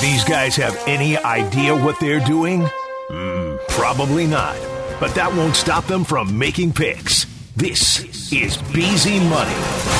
these guys have any idea what they're doing? Probably not. But that won't stop them from making picks. This is BZ Money.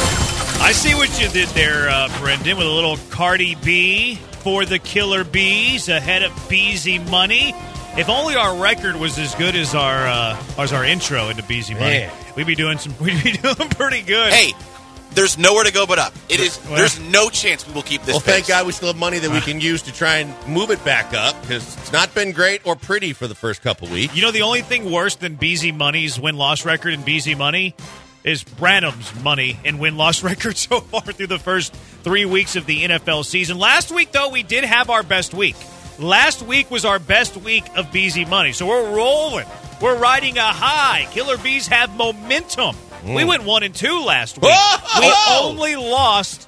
I see what you did there, Brendan, with a little Cardi B for the Killer Bees ahead of BZ Money. If only our record was as good as our intro into BZ Money, we'd be doing pretty good. Hey, there's nowhere to go but up. There's no chance we will keep this. Well, thank God we still have money that we can use to try and move it back up, because it's not been great or pretty for the first couple weeks. You know, the only thing worse than BZ Money's win-loss record in BZ Money is Branham's money and win-loss record so far through the first 3 weeks of the NFL season. Last week, though, we did have our best week. Last week was our best week of BZ Money, so we're rolling. We're riding a high. Killer Bees have momentum. We went 1-2 last week. We only lost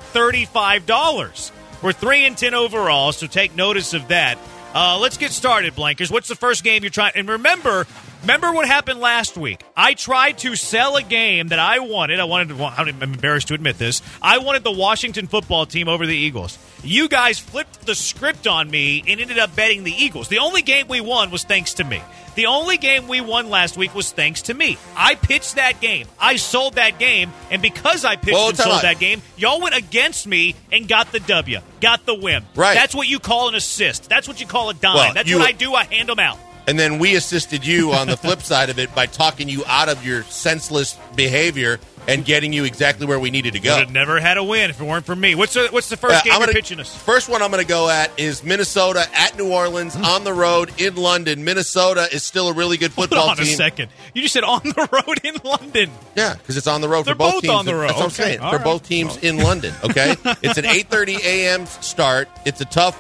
$35. We're 3-10 overall, so take notice of that. Let's get started, Blankers. What's the first game you're trying? And remember what happened last week. I tried to sell a game that I wanted. I'm embarrassed to admit this. I wanted the Washington football team over the Eagles. You guys flipped the script on me and ended up betting the Eagles. The only game we won was thanks to me. The only game we won last week was thanks to me. I pitched that game. I sold that game. And because I pitched and sold that game, y'all went against me and got the W. Got the win. Right. That's what you call an assist. That's what you call a dime. That's what I do. I hand them out. And then we assisted you on the flip side of it by talking you out of your senseless behavior and getting you exactly where we needed to go. Would have never had a win if it weren't for me. What's the first game you're pitching us? First one I'm going to go at is Minnesota at New Orleans on the road in London. Minnesota is still a really good football team. Hold on a second. You just said on the road in London. Yeah, because it's on the road They're for both both teams. on the road. That's what I'm saying. For both teams in London, okay? It's an 8:30 a.m. start. It's a tough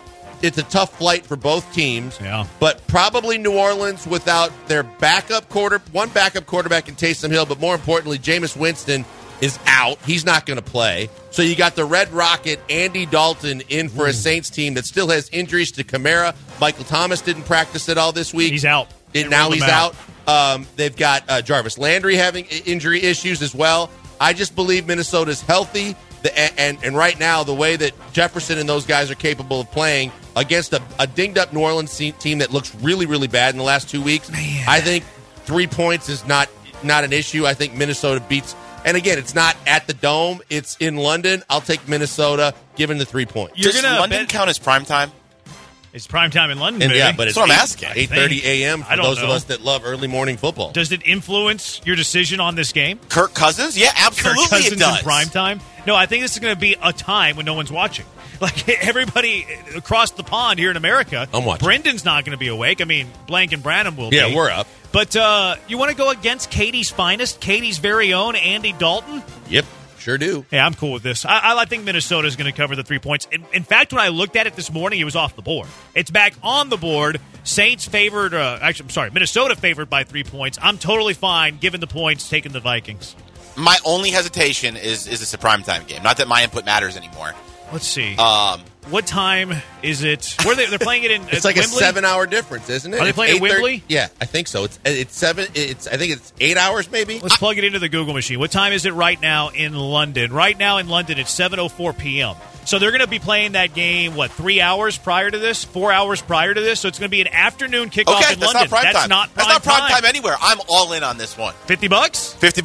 flight for both teams. Yeah. But probably New Orleans without their one backup quarterback in Taysom Hill, but more importantly, Jameis Winston is out. He's not going to play. So you got the Red Rocket, Andy Dalton, in for a Saints team that still has injuries to Kamara. Michael Thomas didn't practice at all this week. He's out. Now he's out. They've got Jarvis Landry having injury issues as well. I just believe Minnesota's healthy. And right now, the way that Jefferson and those guys are capable of playing against a dinged-up New Orleans team that looks really, really bad in the last 2 weeks, I think 3 points is not an issue. I think Minnesota beats. And again, it's not at the Dome. It's in London. I'll take Minnesota, given the 3 points. Does London count as primetime? It's primetime in London, baby. Yeah, but it's what I'm asking. 8:30 a.m. for those of us that love early morning football. Does it influence your decision on this game? Kirk Cousins? Yeah, absolutely Kirk Cousins it does. in primetime? No, I think this is going to be a time when no one's watching. Like, everybody across the pond here in America, I'm watching. Brendan's not going to be awake. I mean, Blank and Branham will be. Yeah, we're up. But you want to go against Katie's finest, Katie's very own Andy Dalton? Yep, sure do. Yeah, I'm cool with this. I think Minnesota's going to cover the 3 points. In fact, when I looked at it this morning, it was off the board. It's back on the board. Saints favored, Minnesota favored by 3 points. I'm totally fine, given the points, taking the Vikings. My only hesitation is this a primetime game? Not that my input matters anymore. Let's see. What time is it? Where they're playing it in? It's like Wembley? a 7-hour difference, isn't it? Are they playing at Wembley? Yeah, I think so. It's 7. I think it's 8 hours, maybe. Let's plug it into the Google machine. What time is it right now in London? Right now in London, it's 7:04 p.m. So they're going to be playing that game, 3 hours prior to this? 4 hours prior to this? So it's going to be an afternoon kickoff in London. That's not prime time anywhere. I'm all in on this one. $50? $50.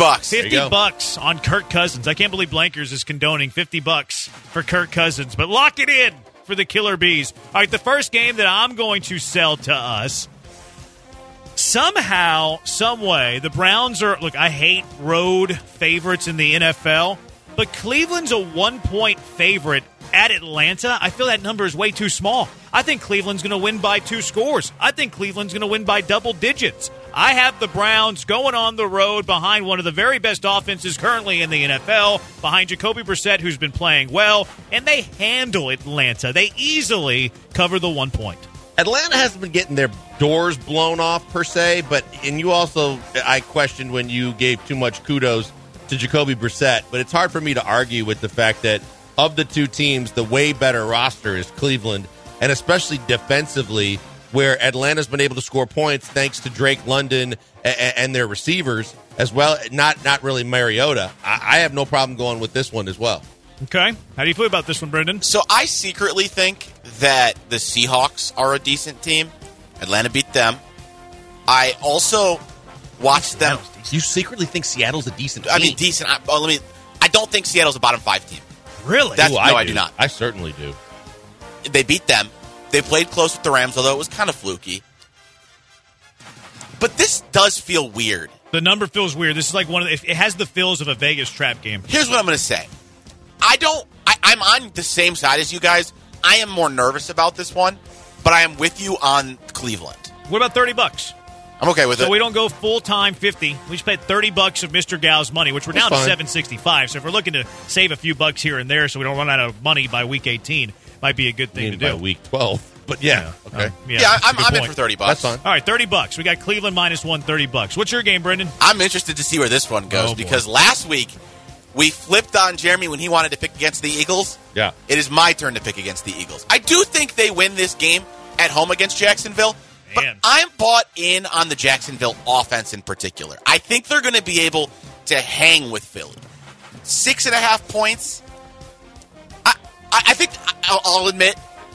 $50 on Kirk Cousins. I can't believe Blankers is condoning $50 for Kirk Cousins. But lock it in for the Killer Bees. All right, the first game that I'm going to sell to us, somehow, some way, the Browns are, look, I hate road favorites in the NFL, but Cleveland's a 1-point favorite at Atlanta. I feel that number is way too small. I think Cleveland's going to win by 2 scores. I think Cleveland's going to win by double digits. I have the Browns going on the road behind one of the very best offenses currently in the NFL, behind Jacoby Brissett, who's been playing well, and they handle Atlanta. They easily cover the 1 point. Atlanta hasn't been getting their doors blown off, per se, and you also, I questioned when you gave too much kudos to Jacoby Brissett, but it's hard for me to argue with the fact that of the two teams, the way better roster is Cleveland, and especially defensively, where Atlanta's been able to score points thanks to Drake London and their receivers as well. Not really Mariota. I have no problem going with this one as well. Okay. How do you feel about this one, Brendan? So I secretly think that the Seahawks are a decent team. Atlanta beat them. I also watched them. You secretly think Seattle's a decent team? I mean, decent. I don't think Seattle's a bottom 5 team. Really? I do not. I certainly do. They beat them. They played close with the Rams, although it was kind of fluky. But this does feel weird. The number feels weird. This is like it has the feels of a Vegas trap game. Here's what I'm going to say. I'm on the same side as you guys. I am more nervous about this one, but I am with you on Cleveland. What about $30? I'm okay with it. So we don't go full-time 50. We just paid $30 of Mr. Gal's money, which we're down to $765. So if we're looking to save a few bucks here and there so we don't run out of money by week 18, might be a good thing to do. By week 12. But yeah. Okay. I'm in for $30. That's fine. All right, $30. We got Cleveland -1, $30. What's your game, Brendan? I'm interested to see where this one goes because last week we flipped on Jeremy when he wanted to pick against the Eagles. Yeah. It is my turn to pick against the Eagles. I do think they win this game at home against Jacksonville, but I'm bought in on the Jacksonville offense in particular. I think they're going to be able to hang with Philly. 6.5 points. I think I'll admit,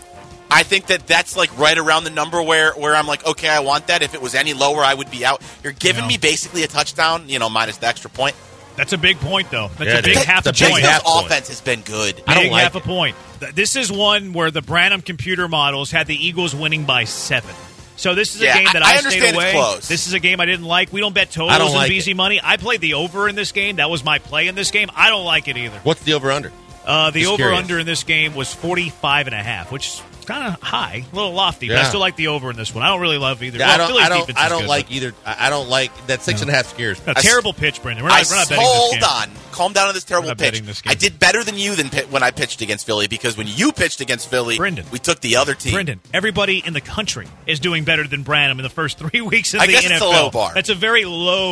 I think that's like right around the number where I'm like, okay, I want that. If it was any lower, I would be out. You're giving me basically a touchdown, minus the extra point. That's a big point, though. That's a big half a point. Jacksonville's offense has been good. I don't like half a point. This is one where the Branham computer models had the Eagles winning by 7. So this is a game that I stayed away. Close. This is a game I didn't like. We don't bet totals and BZ money. I played the over in this game. That was my play in this game. I don't like it either. What's the over-under? The over-under in this game was 45.5, which is kind of high, a little lofty, but I still like the over in this one. I don't really love either. Yeah, I don't like either. I don't like that 6.5 scares. A terrible pitch, Brendan. We're not betting this game. Hold on. Calm down on this terrible pitch. I did better than you when I pitched against Philly because when you pitched against Philly, Brendan, we took the other team. Brendan, everybody in the country is doing better than Branham in the first 3 weeks of the NFL. It's a low bar. That's a very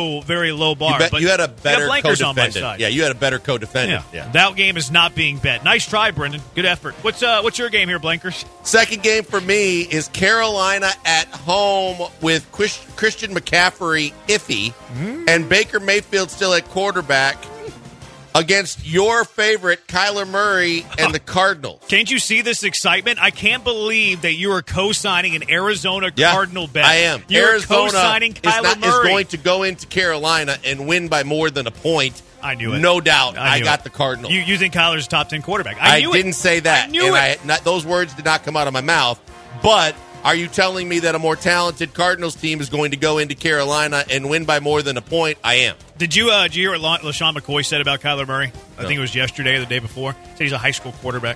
low bar. But you had a better co-defendant. Yeah, you had a better co-defendant. Yeah. That game is not being bet. Nice try, Brendan. Good effort. What's your game here, Blankers? Second game for me is Carolina at home with Christian McCaffrey iffy and Baker Mayfield still at quarterback against your favorite Kyler Murray and the Cardinals. Can't you see this excitement? I can't believe that you are co-signing an Arizona Cardinal bet. I am. You're Arizona co-signing Kyler Murray. is going to go into Carolina and win by more than a point. I knew it. No doubt. I got the Cardinals. You think Kyler's a top 10 quarterback. I didn't say that. I knew it. Those words did not come out of my mouth. But are you telling me that a more talented Cardinals team is going to go into Carolina and win by more than a point? I am. Did you hear what LaShawn McCoy said about Kyler Murray? I think it was yesterday or the day before. He said he's a high school quarterback.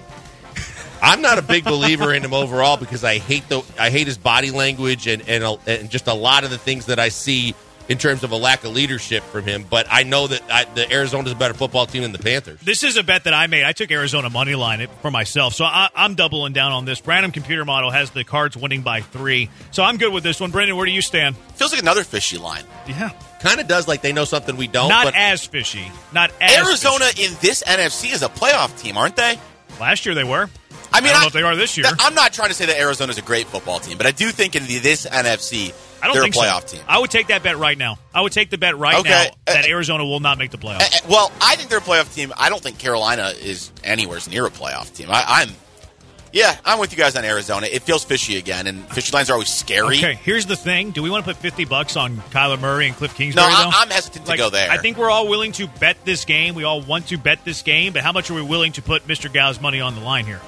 I'm not a big believer in him overall because I hate his body language and just a lot of the things that I see in terms of a lack of leadership from him. But I know that the Arizona's a better football team than the Panthers. This is a bet that I made. I took Arizona money line for myself, so I'm doubling down on this. Branham computer model has the Cards winning by 3, so I'm good with this one. Brendan, where do you stand? Feels like another fishy line. Yeah. Kind of does, like they know something we don't. Not as fishy. Not as Arizona fishy. In this NFC is a playoff team, aren't they? Last year they were. I don't know if they are this year. I'm not trying to say that Arizona's a great football team, but I do think in this NFC they're a playoff team. I would take that bet right now. I would take the bet now that Arizona will not make the playoffs. Well, I think they're a playoff team. I don't think Carolina is anywhere near a playoff team. I'm with you guys on Arizona. It feels fishy again, and fishy lines are always scary. Okay, here's the thing. Do we want to put $50 on Kyler Murray and Cliff Kingsbury, No, though? I'm hesitant to go there. I think we're all willing to bet this game. We all want to bet this game, but how much are we willing to put Mr. Gal's money on the line here?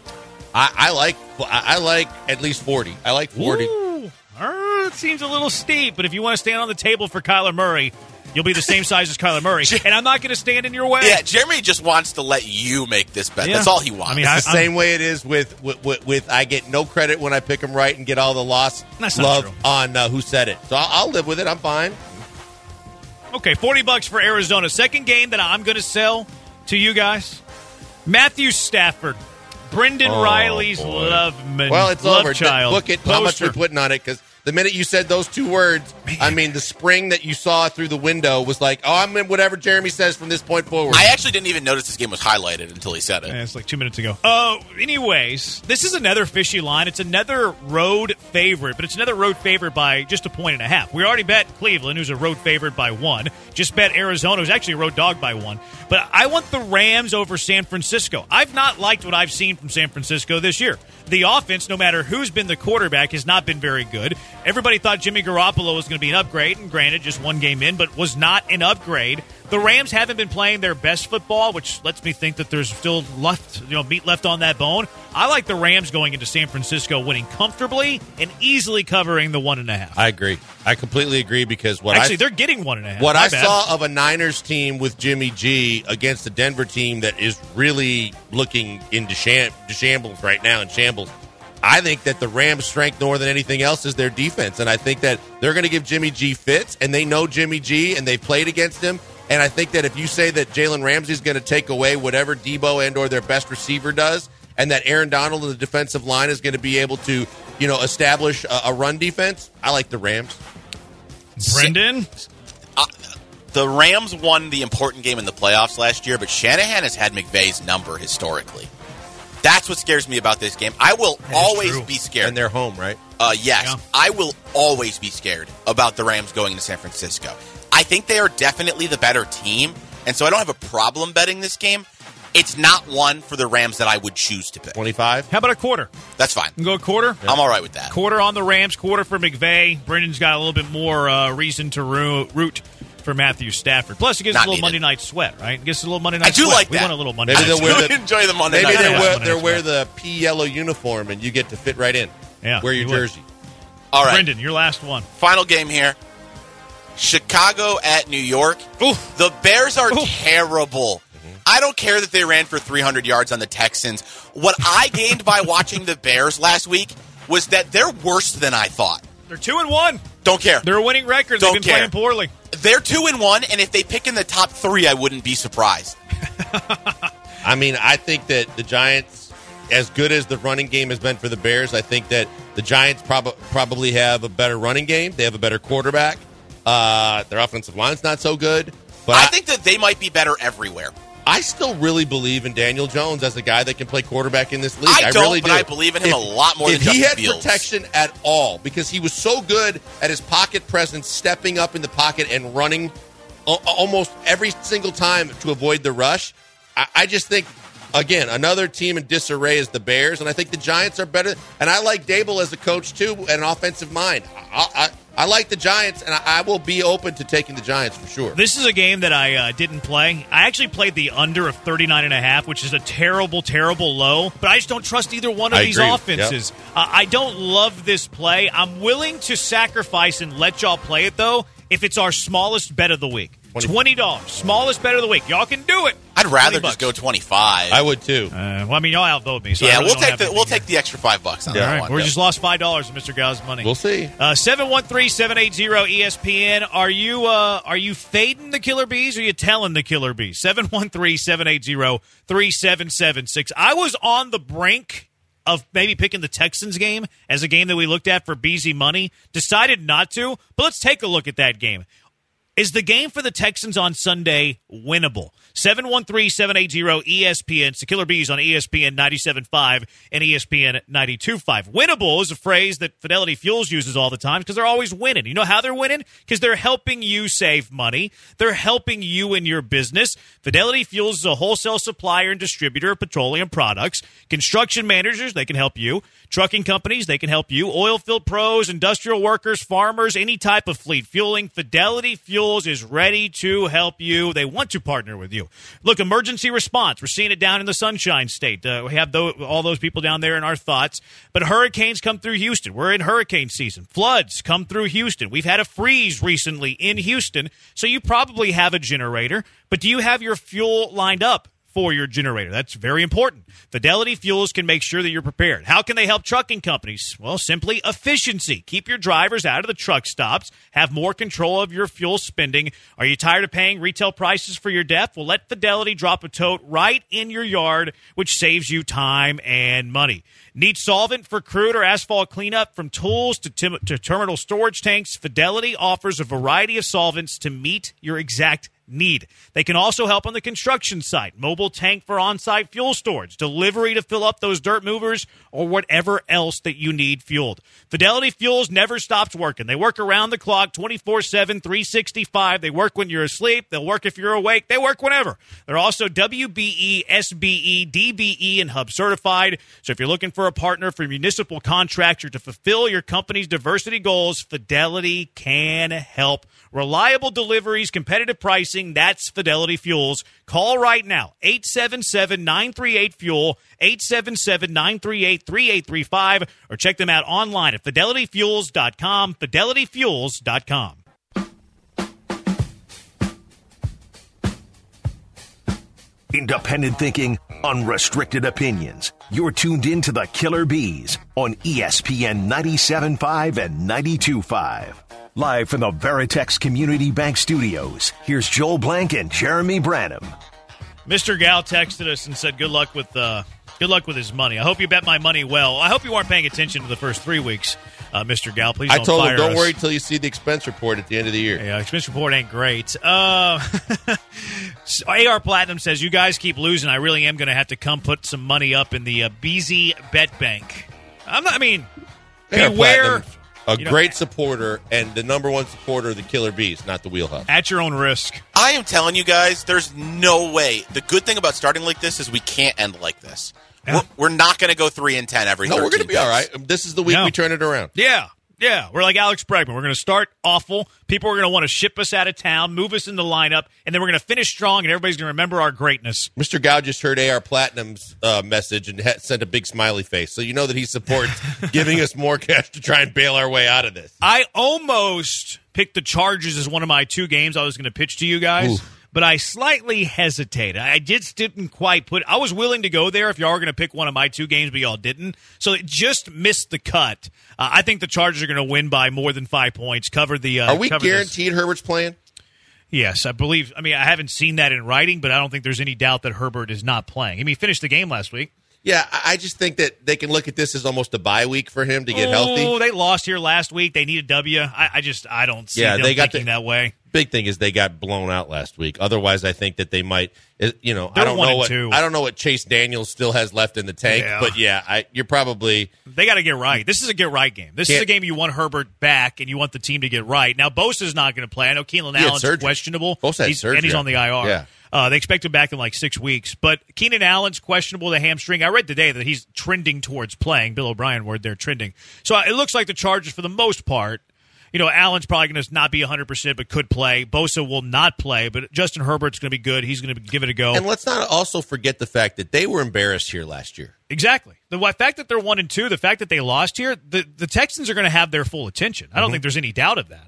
I like at least 40. I like 40. Ooh, it seems a little steep, but if you want to stand on the table for Kyler Murray, you'll be the same size as Kyler Murray, and I'm not going to stand in your way. Yeah, Jeremy just wants to let you make this bet. Yeah. That's all he wants. I mean, it's the same way it is with I get no credit when I pick him right and get all the love on who said it. So I'll live with it. I'm fine. Okay, $40 for Arizona. Second game that I'm going to sell to you guys, Matthew Stafford. Brendan Riley's love Well, it's over. Child. Look at how much we're putting on it because The minute you said those two words, I mean, the spring that you saw through the window was like, oh, I'm in whatever Jeremy says from this point forward. I actually didn't even notice this game was highlighted until he said it. Yeah, it's like 2 minutes ago. Anyways, this is another fishy line. It's another road favorite, but it's another road favorite by just 1.5. We already bet Cleveland, who's a road favorite by 1. Just bet Arizona, who's actually a road dog by 1. But I want the Rams over San Francisco. I've not liked what I've seen from San Francisco this year. The offense, no matter who's been the quarterback, has not been very good. Everybody thought Jimmy Garoppolo was going to be an upgrade, and granted, just one game in, but was not an upgrade. The Rams haven't been playing their best football, which lets me think that there's still meat left on that bone. I like the Rams going into San Francisco, winning comfortably and easily covering the 1.5. I agree. I completely agree because they're getting 1.5. What I saw of a Niners team with Jimmy G against a Denver team that is really looking into shambles right now, in shambles. I think that the Rams' strength more than anything else is their defense, and I think that they're going to give Jimmy G fits, and they know Jimmy G, and they've played against him. And I think that if you say that Jalen Ramsey is going to take away whatever Debo and or their best receiver does, and that Aaron Donald and the defensive line is going to be able to, establish a run defense, I like the Rams. Brendan? The Rams won the important game in the playoffs last year, but Shanahan has had McVay's number historically. That's what scares me about this game. I will always be scared. And they're home, right? Yes. Yeah. I will always be scared about the Rams going to San Francisco. I think they are definitely the better team, and so I don't have a problem betting this game. It's not one for the Rams that I would choose to pick. 25? How about a quarter? That's fine. You go a quarter? I'm all right with that. Quarter on the Rams, quarter for McVay. Brendan's got a little bit more reason to root for Matthew Stafford. Plus, he gives us a little Monday night sweat, right? He gives us a little Monday night sweat. I do like that. We want a little Monday Maybe night sweat. I enjoy the Monday Maybe night. they'll wear the pea yellow uniform, and you get to fit right in. Yeah, wear your jersey. All right. Brendan, your last one. Final game here. Chicago at New York. Oof. The Bears are terrible. I don't care that they ran for 300 yards on the Texans. What I gained by watching the Bears last week was that they're worse than I thought. They're 2-1. Don't care. They're a winning record. Don't They've been playing poorly. They're 2-1, and if they pick in the top 3, I wouldn't be surprised. I mean, I think that the Giants, as good as the running game has been for the Bears, I think that the Giants probably have a better running game. They have a better quarterback. Their offensive line's not so good. But I think that they might be better everywhere. I still really believe in Daniel Jones as a guy that can play quarterback in this league. I don't, really but do. I believe in him a lot more than Justin Fields. If Fields. he had protection at all, because he was so good at his pocket presence, stepping up in the pocket and running almost every single time to avoid the rush, I just think, again, another team in disarray is the Bears, and I think the Giants are better. And I like Dable as a coach, too, and an offensive mind. I like the Giants, and I will be open to taking the Giants for sure. This is a game that I didn't play. I actually played the under of 39.5, which is a terrible, terrible low. But I just don't trust either one of these offenses. Yep. I don't love this play. I'm willing to sacrifice and let y'all play it, though, if it's our smallest bet of the week. $20. Smallest bet of the week. Y'all can do it. I'd rather just go 25. I would too. Well, I mean, y'all outvote me. So yeah, really we'll take the extra $5 on that one. We just lost $5 of Mr. Gow's money. We'll see. 713-780-ESPN. Are you fading the Killer Bees or are you telling the Killer Bees? 713-780-3776. I was on the brink of maybe picking the Texans game as a game that we looked at for BZ money. Decided not to, but let's take a look at that game. Is the game for the Texans on Sunday winnable? 713-780-ESPN. It's the Killer Bees on ESPN 97.5 and ESPN 92.5. Winnable is a phrase that Fidelity Fuels uses all the time because they're always winning. You know how they're winning? Because they're helping you save money. They're helping you in your business. Fidelity Fuels is a wholesale supplier and distributor of petroleum products. Construction managers, they can help you. Trucking companies, they can help you. Oil field pros, industrial workers, farmers, any type of fleet fueling. Fidelity Fuels is ready to help you. They want to partner with you. Look, emergency response. We're seeing it down in the Sunshine State. We have all those people down there in our thoughts. But hurricanes come through Houston. We're in hurricane season. Floods come through Houston. We've had a freeze recently in Houston, so you probably have a generator. But do you have your fuel lined up? for your generator. That's very important. Fidelity Fuels can make sure that you're prepared. How can they help trucking companies? Well, simply efficiency. Keep your drivers out of the truck stops. Have more control of your fuel spending. Are you tired of paying retail prices for your DEF? Well, let Fidelity drop a tote right in your yard, which saves you time and money. Need solvent for crude or asphalt cleanup? From tools to terminal storage tanks, Fidelity offers a variety of solvents to meet your exact need. They can also help on the construction site, mobile tank for on-site fuel storage, delivery to fill up those dirt movers, or whatever else that you need fueled. Fidelity Fuels never stops working. They work around the clock, 24/7, 365. They work when you're asleep. They'll work if you're awake. They work whenever. They're also WBE, SBE, DBE, and Hub certified. So if you're looking for a partner for municipal contractor to fulfill your company's diversity goals, Fidelity can help. Reliable deliveries, competitive pricing, that's Fidelity Fuels. Call right now, 877-938-FUEL, 877-938-3835, or check them out online at FidelityFuels.com, FidelityFuels.com. Independent thinking, unrestricted opinions. You're tuned in to the Killer Bees on ESPN 97.5 and 92.5. Live from the Veritex Community Bank Studios, here's Joel Blank and Jeremy Branham. Mr. Gal texted us and said, good luck with his money. I hope you bet my money well. I hope you weren't paying attention to the first 3 weeks, Mr. Gal. Please don't fire us. I told him, don't worry till you see the expense report at the end of the year. Yeah, expense report ain't great. AR Platinum says, you guys keep losing. I really am going to have to come put some money up in the BZ Bet Bank. Beware. Great supporter and the number one supporter of the Killer Bees, not the Wheelhouse. At your own risk. I am telling you guys, there's no way. The good thing about starting like this is we can't end like this. Yeah. We're not going to go 3-10 every 13 No, we're going to be all right. This is the week we turn it around. Yeah. We're like Alex Bregman. We're going to start awful. People are going to want to ship us out of town, move us in the lineup, and then we're going to finish strong, and everybody's going to remember our greatness. Mr. Gow just heard AR Platinum's message and sent a big smiley face, so you know that he supports giving us more cash to try and bail our way out of this. I almost picked the Chargers as one of my 2 games I was going to pitch to you guys. Ooh. But I slightly hesitated. I just didn't quite I was willing to go there if y'all were going to pick one of my 2 games, but y'all didn't. So it just missed the cut. I think the Chargers are going to win by more than 5 points. Are we guaranteed Herbert's playing? Yes, I believe. I haven't seen that in writing, but I don't think there's any doubt that Herbert is not playing. He finished the game last week. Yeah, I just think that they can look at this as almost a bye week for him to get healthy. Oh, they lost here last week. They need a W. I don't see them thinking that way. Big thing is they got blown out last week. Otherwise, I think that they might. I don't know what Chase Daniels still has left in the tank. Yeah. But you're probably. They got to get right. This is a get right game. This is a game you want Herbert back, and you want the team to get right. Now Bosa's not going to play. I know Keenan Allen's questionable. Bosa had surgery, and he's on the IR. Yeah. They expect him back in like 6 weeks. But Keenan Allen's questionable, the hamstring. I read today that he's trending towards playing. Bill O'Brien word there, trending. So it looks like the Chargers, for the most part, Allen's probably going to not be 100%, but could play. Bosa will not play, but Justin Herbert's going to be good. He's going to give it a go. And let's not also forget the fact that they were embarrassed here last year. Exactly. The fact that they're 1-2, the fact that they lost here, the Texans are going to have their full attention. I don't think there's any doubt of that.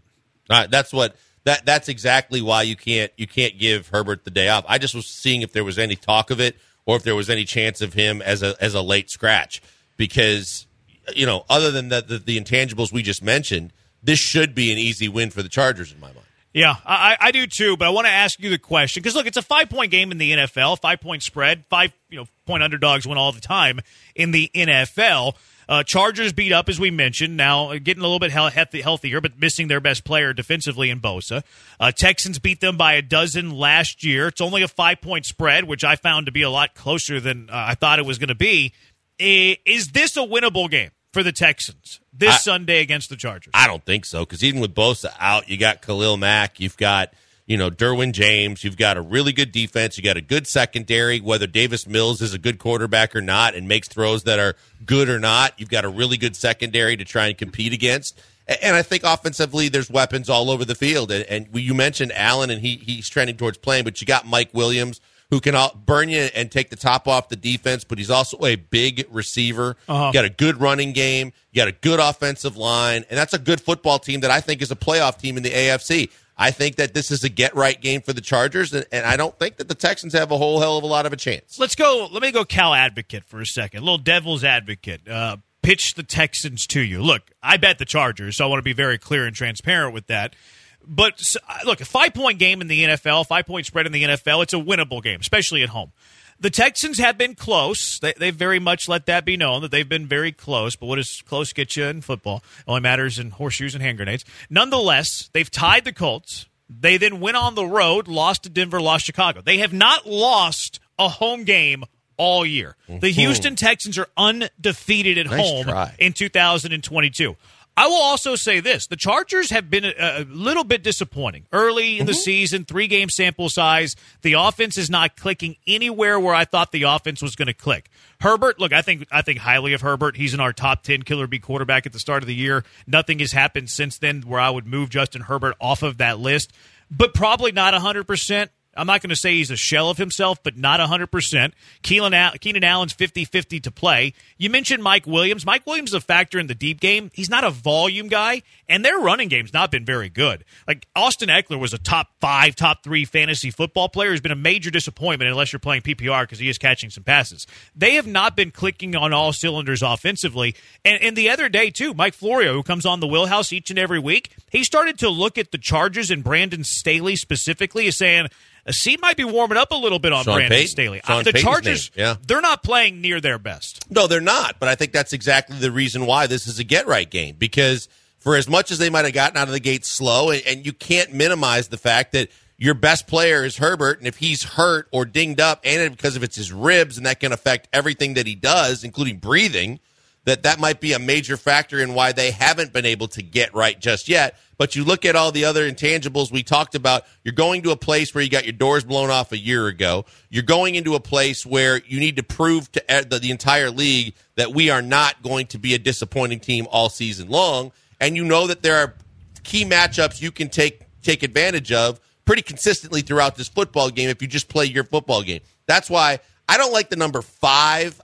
That's exactly why you can't give Herbert the day off. I just was seeing if there was any talk of it or if there was any chance of him as a late scratch because other than the intangibles we just mentioned, this should be an easy win for the Chargers in my mind. Yeah, I do too, but I want to ask you the question because look, it's a 5-point game in the NFL, 5-point spread, 5-point underdogs win all the time in the NFL. Chargers beat up, as we mentioned, now getting a little bit healthier, but missing their best player defensively in Bosa. Texans beat them by 12 last year. It's only a 5-point spread, which I found to be a lot closer than I thought it was going to be. Is this a winnable game for the Texans this Sunday against the Chargers? I don't think so, because even with Bosa out, you got Khalil Mack, you've got Derwin James, you've got a really good defense, you got a good secondary, whether Davis Mills is a good quarterback or not and makes throws that are good or not, you've got a really good secondary to try and compete against. And I think offensively there's weapons all over the field. And you mentioned Allen, and he's trending towards playing, but you got Mike Williams, who can burn you and take the top off the defense, but he's also a big receiver. You got a good running game. You got a good offensive line, and that's a good football team that I think is a playoff team in the AFC. I think that this is a get-right game for the Chargers, and I don't think that the Texans have a whole hell of a lot of a chance. Let me go Cal advocate for a second, a little devil's advocate. Pitch the Texans to you. Look, I bet the Chargers, so I want to be very clear and transparent with that. But, look, a 5-point game in the NFL, 5-point spread in the NFL, it's a winnable game, especially at home. The Texans have been close. They very much let that be known that they've been very close. But what does close get you in football? It only matters in horseshoes and hand grenades. Nonetheless, they've tied the Colts. They then went on the road, lost to Denver, lost Chicago. They have not lost a home game all year. The Houston Texans are undefeated at home in 2022. I will also say this. The Chargers have been a little bit disappointing. Early in the season, 3-game sample size, the offense is not clicking anywhere where I thought the offense was going to click. Herbert, look, I think highly of Herbert. He's in our top 10 Killer Bee quarterback at the start of the year. Nothing has happened since then where I would move Justin Herbert off of that list, but probably not 100%. I'm not going to say he's a shell of himself, but not 100%. Keenan Allen's 50-50 to play. You mentioned Mike Williams. Mike Williams is a factor in the deep game. He's not a volume guy, and their running game's not been very good. Like, Austin Eckler was a top 5, top 3 fantasy football player. He's been a major disappointment unless you're playing PPR because he is catching some passes. They have not been clicking on all cylinders offensively. And the other day, too, Mike Florio, who comes on the Wheelhouse each and every week, he started to look at the Chargers and Brandon Staley specifically as saying, a seat might be warming up a little bit on Brandon Staley. The Chargers, they're not playing near their best. No, they're not, but I think that's exactly the reason why this is a get-right game, because for as much as they might have gotten out of the gate slow, and you can't minimize the fact that your best player is Herbert, and if he's hurt or dinged up, and because if it's his ribs, and that can affect everything that he does, including breathing, that might be a major factor in why they haven't been able to get right just yet. But you look at all the other intangibles we talked about. You're going to a place where you got your doors blown off a year ago. You're going into a place where you need to prove to the entire league that we are not going to be a disappointing team all season long. And you know that there are key matchups you can take advantage of pretty consistently throughout this football game if you just play your football game. That's why I don't like the number 5.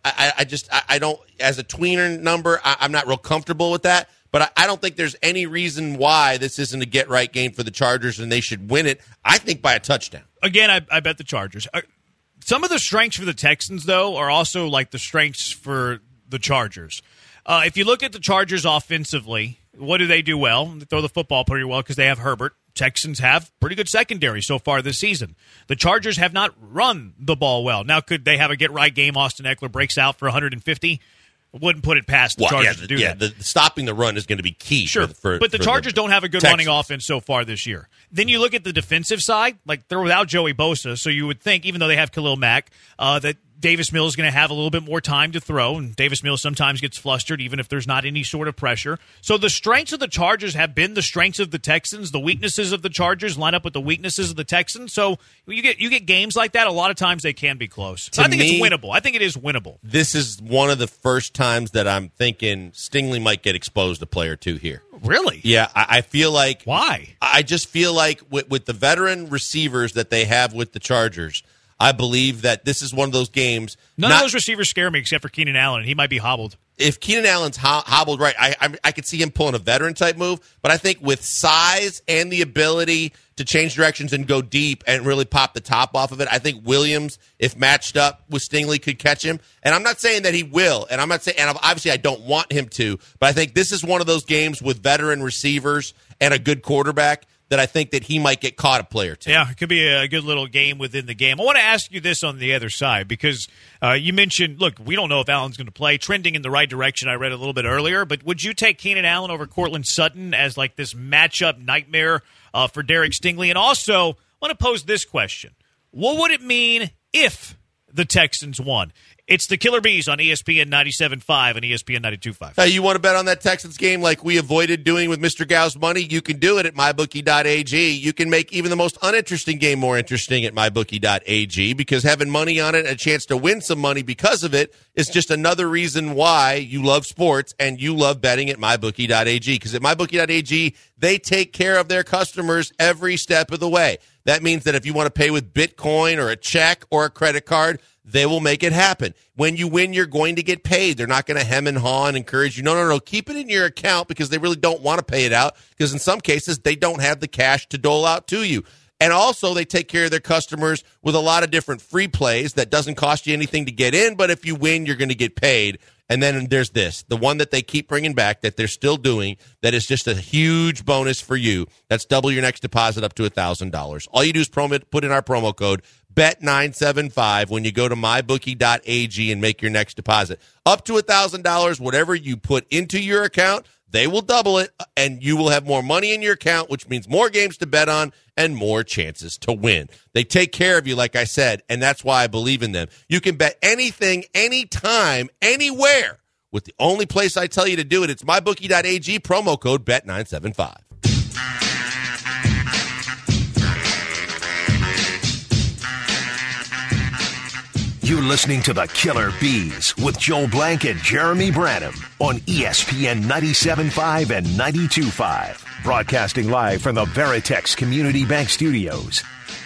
I don't, as a tweener number, I'm not real comfortable with that. But I don't think there's any reason why this isn't a get-right game for the Chargers, and they should win it, I think, by a touchdown. Again, I bet the Chargers. Some of the strengths for the Texans, though, are also like the strengths for the Chargers. If you look at the Chargers offensively, what do they do well? They throw the football pretty well because they have Herbert. Texans have pretty good secondary so far this season. The Chargers have not run the ball well. Now, could they have a get-right game? Austin Eckler breaks out for 150? Wouldn't put it past the Chargers to do that. Stopping the run is going to be key. Sure, but the Chargers don't have a good running offense so far this year. Then you look at the defensive side, like they're without Joey Bosa, so you would think, even though they have Khalil Mack, that Davis Mills is going to have a little bit more time to throw, and Davis Mills sometimes gets flustered even if there's not any sort of pressure. So the strengths of the Chargers have been the strengths of the Texans. The weaknesses of the Chargers line up with the weaknesses of the Texans. So you get games like that. A lot of times they can be close. I think it's winnable. I think it is winnable. This is one of the first times that I'm thinking Stingley might get exposed a play or two here. Really? Yeah, I feel like... Why? I just feel like with the veteran receivers that they have with the Chargers, I believe that this is one of those games. None of those receivers scare me except for Keenan Allen. He might be hobbled. If Keenan Allen's hobbled right, I could see him pulling a veteran-type move. But I think with size and the ability to change directions and go deep and really pop the top off of it, I think Williams, if matched up with Stingley, could catch him. And I'm not saying that he will, and I'm not saying, and obviously I don't want him to, but I think this is one of those games with veteran receivers and a good quarterback that I think that he might get caught a play or two. Yeah, it could be a good little game within the game. I want to ask you this on the other side because you mentioned, look, we don't know if Allen's going to play. Trending in the right direction, I read a little bit earlier. But would you take Keenan Allen over Cortland Sutton as like this matchup nightmare for Derek Stingley? And also, I want to pose this question. What would it mean if the Texans won? It's the Killer Bees on ESPN 97.5 and ESPN 92.5. You want to bet on that Texans game like we avoided doing with Mr. Gau's money? You can do it at MyBookie.ag. You can make even the most uninteresting game more interesting at MyBookie.ag because having money on it and a chance to win some money because of it is just another reason why you love sports and you love betting at MyBookie.ag because at MyBookie.ag, they take care of their customers every step of the way. That means that if you want to pay with Bitcoin or a check or a credit card, they will make it happen. When you win, you're going to get paid. They're not going to hem and haw and encourage you. No. Keep it in your account because they really don't want to pay it out because in some cases they don't have the cash to dole out to you. And also they take care of their customers with a lot of different free plays that doesn't cost you anything to get in, but if you win, you're going to get paid. And then there's this, the one that they keep bringing back that they're still doing that is just a huge bonus for you. That's double your next deposit up to $1,000. All you do is put in our promo code BET975 when you go to mybookie.ag and make your next deposit. Up to $1,000, whatever you put into your account, they will double it, and you will have more money in your account, which means more games to bet on and more chances to win. They take care of you, like I said, and that's why I believe in them. You can bet anything, anytime, anywhere. With the only place I tell you to do it, it's mybookie.ag, promo code BET975. You're listening to the Killer Bees with Joel Blank and Jeremy Branham on ESPN 97.5 and 92.5. Broadcasting live from the Veritex Community Bank Studios.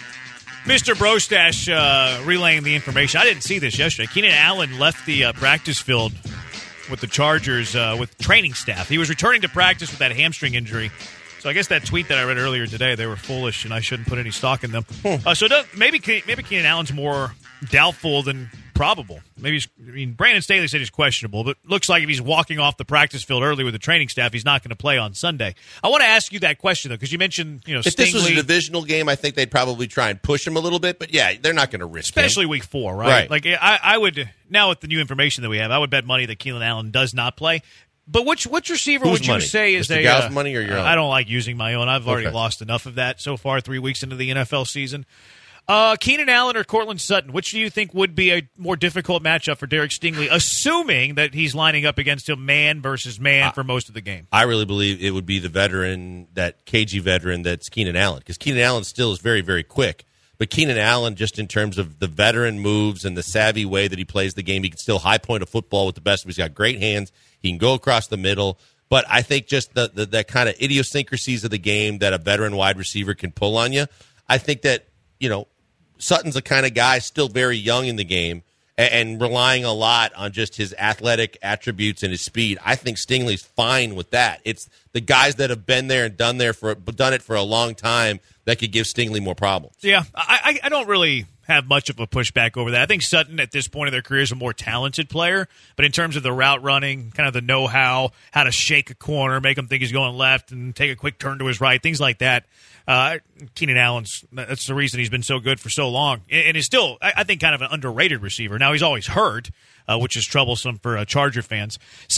Mr. Brostash relaying the information. I didn't see this yesterday. Keenan Allen left the practice field with the Chargers with training staff. He was returning to practice with that hamstring injury. So I guess that tweet that I read earlier today, they were foolish and I shouldn't put any stock in them. Maybe Keenan Allen's more doubtful than probable. Brandon Staley said he's questionable, but looks like if he's walking off the practice field early with the training staff, he's not going to play on Sunday. I want to ask you that question, though, because you mentioned, if Stingley. this was a divisional game, I think they'd probably try and push him a little bit, but yeah, they're not going to risk especially him. Week 4, right? Like, I would, now with the new information that we have, I would bet money that Keenan Allen does not play. But which receiver would you say is Mr. Gal's money or your own? I don't like using my own. I've already lost enough of that so far 3 weeks into the NFL season. Keenan Allen or Cortland Sutton, which do you think would be a more difficult matchup for Derek Stingley, assuming that he's lining up against him man versus man for most of the game? I really believe it would be the veteran, that cagey veteran that's Keenan Allen, because Keenan Allen still is very, very quick. But Keenan Allen, just in terms of the veteran moves and the savvy way that he plays the game, he can still high point a football with the best of. He's got great hands. He can go across the middle. But I think just the kind of idiosyncrasies of the game that a veteran wide receiver can pull on you, I think that, Sutton's the kind of guy still very young in the game and relying a lot on just his athletic attributes and his speed. I think Stingley's fine with that. It's the guys that have been there and done it for a long time that could give Stingley more problems. Yeah, I don't really have much of a pushback over that. I think Sutton at this point in their career is a more talented player, but in terms of the route running, kind of the know-how, how to shake a corner, make him think he's going left and take a quick turn to his right, things like that, Keenan Allen's, that's the reason he's been so good for so long. And is still, I think, kind of an underrated receiver. Now, he's always hurt, which is troublesome for Charger fans.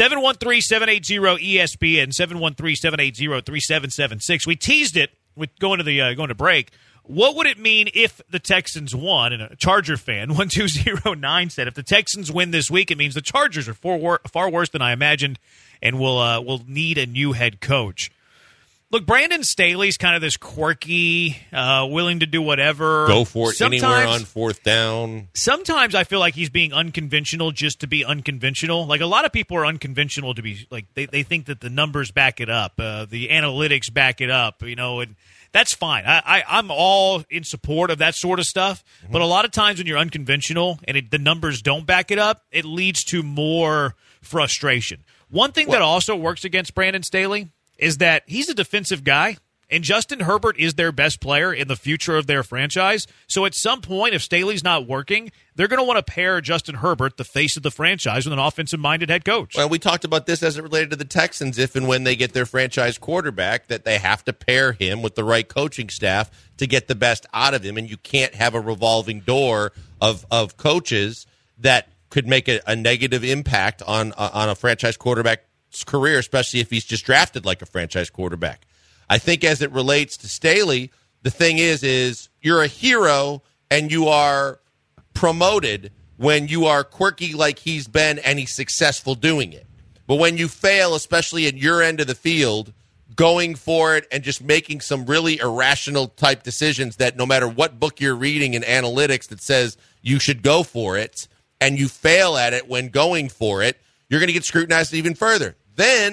713-780-ESPN, 713-780-3776. We teased it with going to break. What would it mean if the Texans won? And a Charger fan, 1209 said, if the Texans win this week, it means the Chargers are far worse than I imagined and will need a new head coach. Look, Brandon Staley's kind of this quirky, willing to do whatever. Go for it anywhere on fourth down. Sometimes I feel like he's being unconventional just to be unconventional. Like, a lot of people are unconventional to be, like, they think that the numbers back it up, the analytics back it up, and that's fine. I'm all in support of that sort of stuff. Mm-hmm. But a lot of times when you're unconventional and the numbers don't back it up, it leads to more frustration. One thing that also works against Brandon Staley is that he's a defensive guy, and Justin Herbert is their best player in the future of their franchise. So at some point, if Staley's not working, they're going to want to pair Justin Herbert, the face of the franchise, with an offensive-minded head coach. Well, we talked about this as it related to the Texans, if and when they get their franchise quarterback, that they have to pair him with the right coaching staff to get the best out of him, and you can't have a revolving door of coaches that could make a negative impact on a franchise quarterback's career, especially if he's just drafted like a franchise quarterback. I think as it relates to Staley, the thing is you're a hero and you are promoted when you are quirky like he's been and he's successful doing it. But when you fail, especially at your end of the field, going for it and just making some really irrational type decisions that no matter what book you're reading in analytics that says you should go for it, and you fail at it when going for it, you're going to get scrutinized even further. Then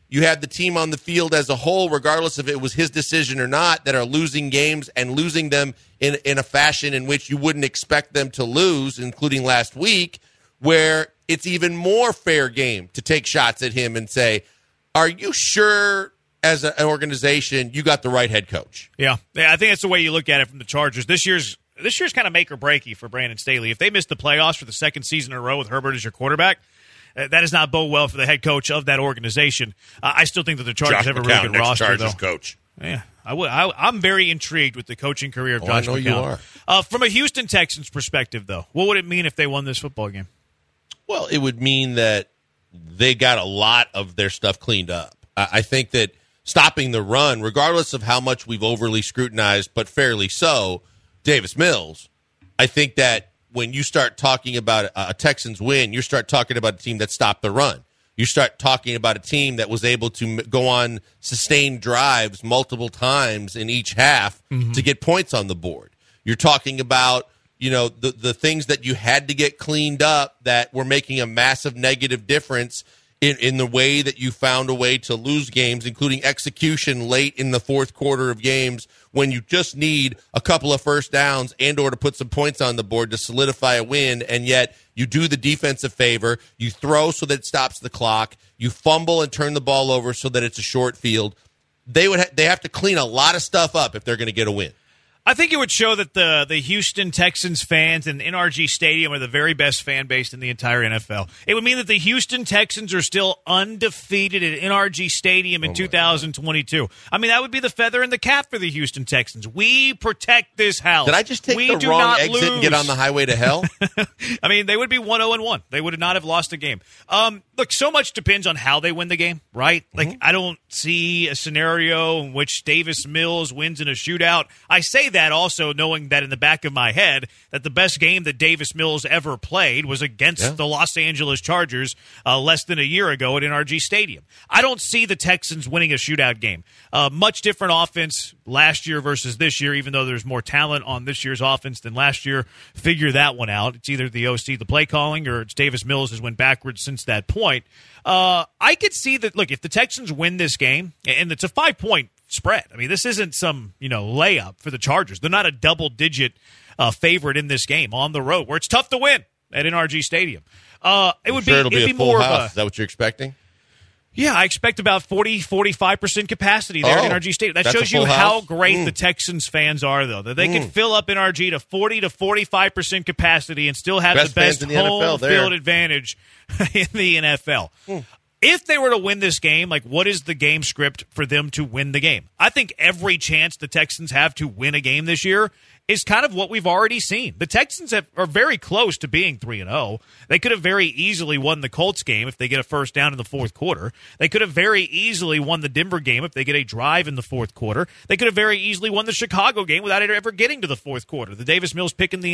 You had the team on the field as a whole, regardless if it was his decision or not, that are losing games and losing them in a fashion in which you wouldn't expect them to lose, including last week, where it's even more fair game to take shots at him and say, are you sure as an organization you got the right head coach? Yeah, I think that's the way you look at it from the Chargers. This year's kind of make or breaky for Brandon Staley. If they miss the playoffs for the second season in a row with Herbert as your quarterback, that does not bode well for the head coach of that organization. I still think that the Chargers have a really good roster, Chargers though. Coach. Yeah, I'm very intrigued with the coaching career of Josh McCown. You are. From a Houston Texans perspective, though, what would it mean if they won this football game? Well, it would mean that they got a lot of their stuff cleaned up. I think that stopping the run, regardless of how much we've overly scrutinized, but fairly so, Davis Mills, I think that when you start talking about a Texans win, you start talking about a team that stopped the run. You start talking about a team that was able to go on sustained drives multiple times in each half to get points on the board. You're talking about, the things that you had to get cleaned up that were making a massive negative difference in the way that you found a way to lose games, including execution late in the fourth quarter of games when you just need a couple of first downs and or to put some points on the board to solidify a win, and yet you do the defense a favor. You throw so that it stops the clock. You fumble and turn the ball over so that it's a short field. They have to clean a lot of stuff up if they're going to get a win. I think it would show that the Houston Texans fans in NRG Stadium are the very best fan base in the entire NFL. It would mean that the Houston Texans are still undefeated at NRG Stadium in 2022. I mean, that would be the feather in the cap for the Houston Texans. We protect this house. Did I just take the wrong exit and get on the highway to hell? I mean, they would be 1-0-1. They would not have lost a game. Look, so much depends on how they win the game, right? Like, I don't see a scenario in which Davis Mills wins in a shootout. I say that also knowing that in the back of my head that the best game that Davis Mills ever played was against the Los Angeles Chargers less than a year ago at NRG Stadium. I don't see the Texans winning a shootout game. Much different offense last year versus this year, even though there's more talent on this year's offense than last year. Figure that one out. It's either the OC, the play calling, or it's Davis Mills has went backwards since that point. I could see that, look, if the Texans win this game, and it's a 5-point spread. I mean, this isn't some, layup for the Chargers. They're not a double-digit favorite in this game on the road, where it's tough to win at NRG Stadium. It'd be more of a... Is that what you're expecting? Yeah, I expect about 40-45% capacity there at NRG Stadium. That shows you how great the Texans fans are, though. That they can fill up NRG to 40-45% capacity and still have the best home field advantage in the NFL. If they were to win this game, like, what is the game script for them to win the game? I think every chance the Texans have to win a game this year is kind of what we've already seen. The Texans are very close to being 3-0. They could have very easily won the Colts game if they get a first down in the fourth quarter. They could have very easily won the Denver game if they get a drive in the fourth quarter. They could have very easily won the Chicago game without it ever getting to the fourth quarter. The Davis Mills pick in the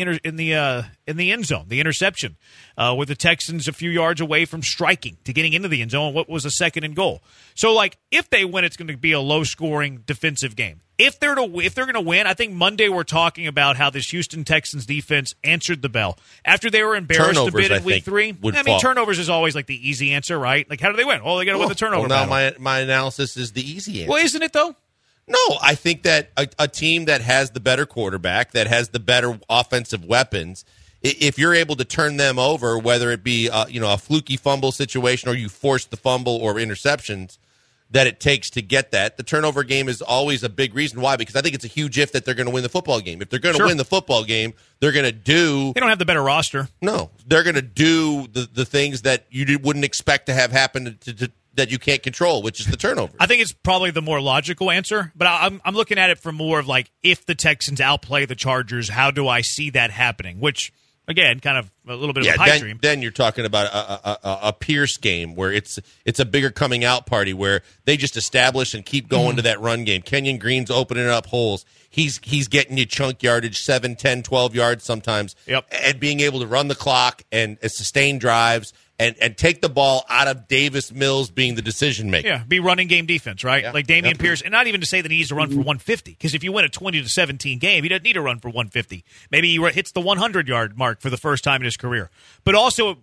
end zone, the interception, with the Texans a few yards away from striking to getting into the end zone. What was a second and goal? So, like, if they win, it's going to be a low-scoring defensive game. If they're going to win, I think Monday we're talking about how this Houston Texans defense answered the bell after they were embarrassed a bit in Week 3. I mean, turnovers is always like the easy answer, right? Like, how do they win? Oh, they got to win the turnover. Well, now my analysis is the easy answer. Well, isn't it though? No, I think that a team that has the better quarterback, that has the better offensive weapons, if you're able to turn them over, whether it be a fluky fumble situation or you force the fumble or interceptions that it takes to get that. The turnover game is always a big reason why, because I think it's a huge if that they're going to win the football game. If they're going to win the football game, they're going to do... They don't have the better roster. No. They're going to do the things that you wouldn't expect to have happen that you can't control, which is the turnover. I think it's probably the more logical answer, but I'm looking at it from more of like, if the Texans outplay the Chargers, how do I see that happening? Which... Again, kind of a little bit of a pipe dream. Then you're talking about a Pierce game where it's a bigger coming out party where they just establish and keep going to that run game. Kenyon Green's opening up holes. He's getting you chunk yardage, 7, 10, 12 yards sometimes. Yep. And being able to run the clock and sustain drives and take the ball out of Davis Mills being the decision maker. Yeah, be running game defense, right? Yeah. Like Dameon Pierce, and not even to say that he needs to run for 150, because if you win a 20-17 game, he doesn't need to run for 150. Maybe he hits the 100-yard mark for the first time in his career. But also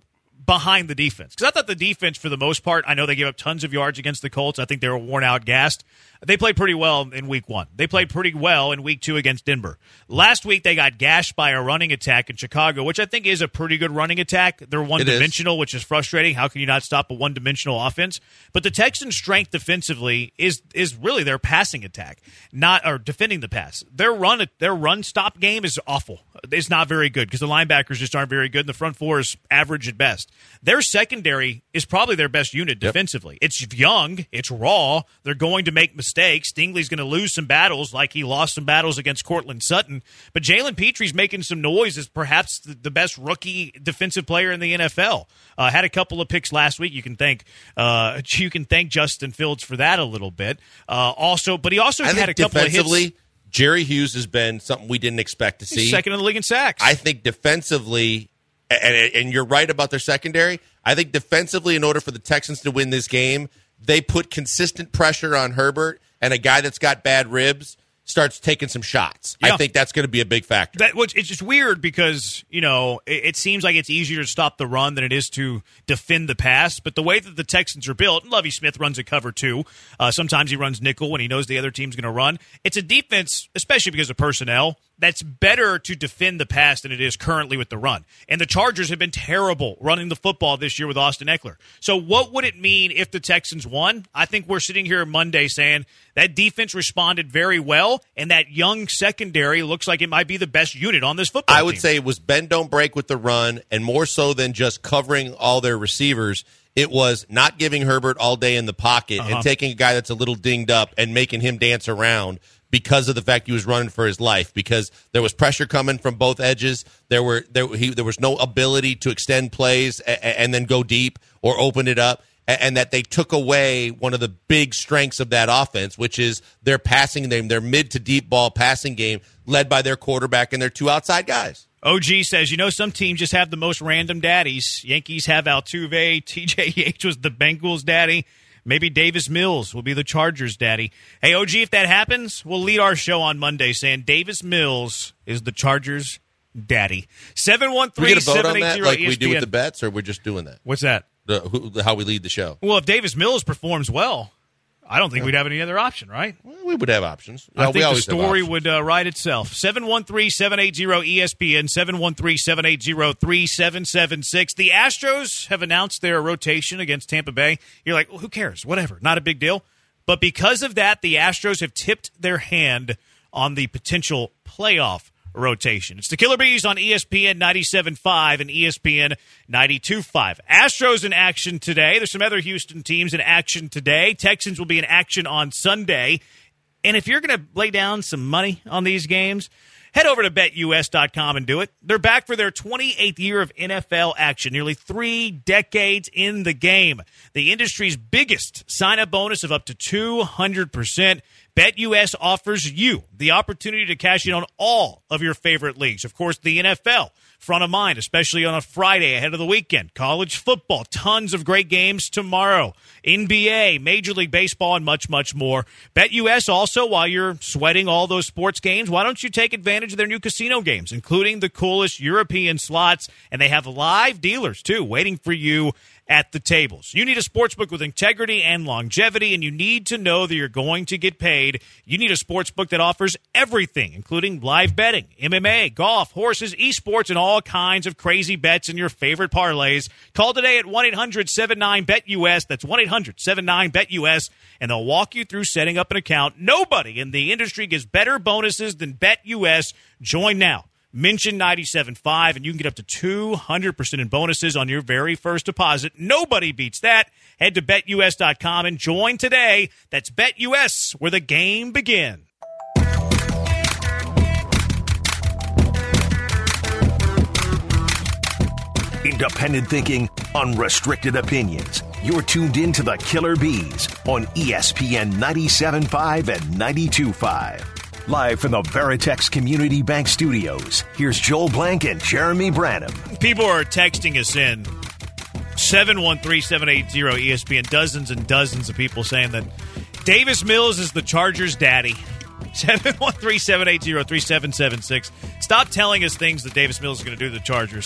behind the defense. Because I thought the defense, for the most part, I know they gave up tons of yards against the Colts. I think they were worn out, gassed. They played pretty well in week 1. They played pretty well in week 2 against Denver. Last week, they got gashed by a running attack in Chicago, which I think is a pretty good running attack. They're one-dimensional, which is frustrating. How can you not stop a one-dimensional offense? But the Texans' strength defensively is really their passing attack, or defending the pass. Their run stop game is awful. It's not very good because the linebackers just aren't very good, and the front four is average at best. Their secondary is probably their best unit defensively. It's young. It's raw. They're going to make mistakes. Stingley's going to lose some battles like he lost some battles against Cortland Sutton. But Jalen Petre's making some noise as perhaps the best rookie defensive player in the NFL. Had a couple of picks last week. You can thank Justin Fields for that a little bit. But he also had a couple of hits. Jerry Hughes has been something we didn't expect to see. He's second in the league in sacks. I think defensively, and you're right about their secondary, I think defensively, in order for the Texans to win this game, they put consistent pressure on Herbert, and a guy that's got bad ribs starts taking some shots. Yeah. I think that's going to be a big factor. It's just weird because, it seems like it's easier to stop the run than it is to defend the pass. But the way that the Texans are built, Lovie Smith runs a cover too. Sometimes he runs nickel when he knows the other team's going to run. It's a defense, especially because of personnel, that's better to defend the pass than it is currently with the run. And the Chargers have been terrible running the football this year with Austin Eckler. So what would it mean if the Texans won? I think we're sitting here Monday saying that defense responded very well, and that young secondary looks like it might be the best unit on this football team. I would say it was bend, don't break with the run, and more so than just covering all their receivers, it was not giving Herbert all day in the pocket and taking a guy that's a little dinged up and making him dance around because of the fact he was running for his life, because there was pressure coming from both edges. There was no ability to extend plays and then go deep or open it up, and that they took away one of the big strengths of that offense, which is their passing game, their mid to deep ball passing game, led by their quarterback and their two outside guys. OG says, some teams just have the most random daddies. Yankees have Altuve. TJ Yates was the Bengals' daddy. Maybe Davis Mills will be the Chargers' daddy. Hey, OG, if that happens, we'll lead our show on Monday saying Davis Mills is the Chargers' daddy. 713-780-ESPN. We get a vote on that like we do with the bets, or we're just doing that? What's that? How we lead the show. Well, if Davis Mills performs well, I don't think we'd have any other option, right? Well, we would have options. I think the story would write itself. 713-780-ESPN, 713-780-3776. The Astros have announced their rotation against Tampa Bay. You're like, well, who cares? Whatever. Not a big deal. But because of that, the Astros have tipped their hand on the potential playoff rotation. It's the Killer Bees on ESPN 97.5 and ESPN 92.5. Astros in action today. There's some other Houston teams in action today. Texans will be in action on Sunday. And if you're going to lay down some money on these games, head over to BetUS.com and do it. They're back for their 28th year of NFL action, nearly 3 decades in the game. The industry's biggest sign-up bonus of up to 200%. BetUS offers you the opportunity to cash in on all of your favorite leagues. Of course, the NFL, front of mind, especially on a Friday ahead of the weekend. College football, tons of great games tomorrow. NBA, Major League Baseball, and much, much more. BetUS also, while you're sweating all those sports games, why don't you take advantage of their new casino games, including the coolest European slots, and they have live dealers, too, waiting for you at the tables. You need a sportsbook with integrity and longevity, and you need to know that you're going to get paid. You need a sportsbook that offers everything, including live betting, MMA, golf, horses, esports, and all kinds of crazy bets in your favorite parlays. Call today at 1-800-79-BET-US. That's 1-800-79-BET-US, and they'll walk you through setting up an account. Nobody in the industry gives better bonuses than BetUS. Join now. Mention 97.5, and you can get up to 200% in bonuses on your very first deposit. Nobody beats that. Head to BetUS.com and join today. That's BetUS, where the game begins. Independent thinking, unrestricted opinions. You're tuned in to the Killer Bees on ESPN 97.5 and 92.5. Live from the Veritex Community Bank Studios, here's Joel Blank and Jeremy Branham. People are texting us in 713-780-ESPN. Dozens and dozens of people saying that Davis Mills is the Chargers' daddy. 713-780-3776. Stop telling us things that Davis Mills is going to do to the Chargers.